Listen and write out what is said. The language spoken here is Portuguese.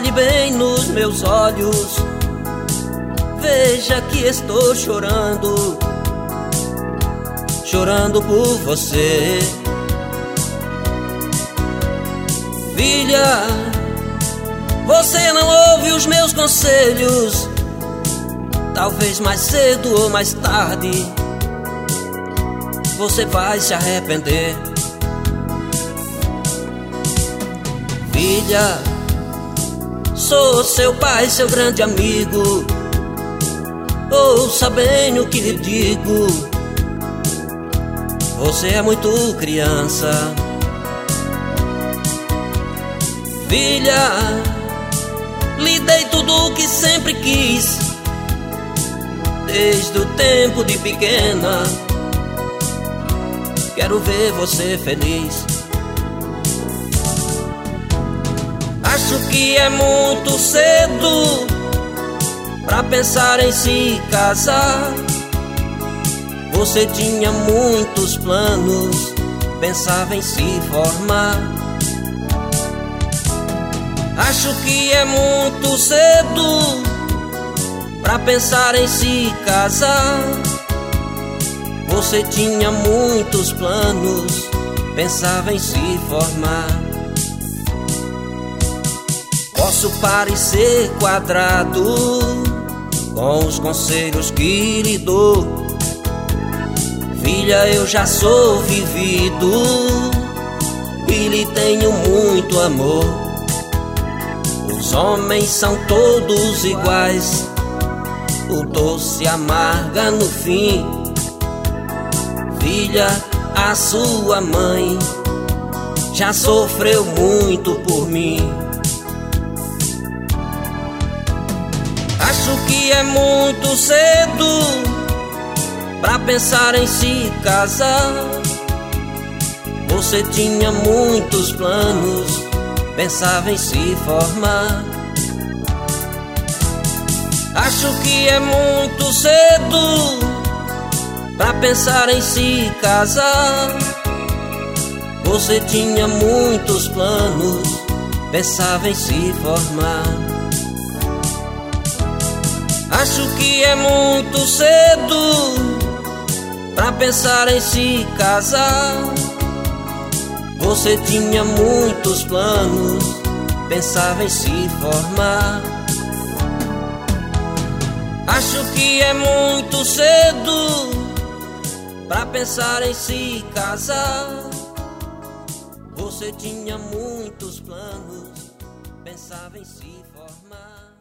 Olhe bem nos meus olhos, veja que estou chorando, chorando por você. Filha, você não ouve os meus conselhos. Talvez mais cedo ou mais tarde você vai se arrepender. Filha, sou seu pai, seu grande amigo. Ouça bem o que lhe digo. Você é muito criança. Filha, lhe dei tudo o que sempre quis, desde o tempo de pequena. Quero ver você feliz. Acho que é muito cedo pra pensar em se casar. Você tinha muitos planos, pensava em se formar. Acho que é muito cedo pra pensar em se casar. Você tinha muitos planos, pensava em se formar. Posso parecer quadrado com os conselhos que lhe dou. Filha, eu já sou vivido e lhe tenho muito amor. Os homens são todos iguais, o doce amarga no fim. Filha, a sua mãe já sofreu muito por mim. Acho que é muito cedo pra pensar em se casar. Você tinha muitos planos, pensava em se formar. Acho que é muito cedo pra pensar em se casar. Você tinha muitos planos, pensava em se formar. Acho que é muito cedo pra pensar em se casar. Você tinha muitos planos, pensava em se formar. Acho que é muito cedo pra pensar em se casar. Você tinha muitos planos, pensava em se formar.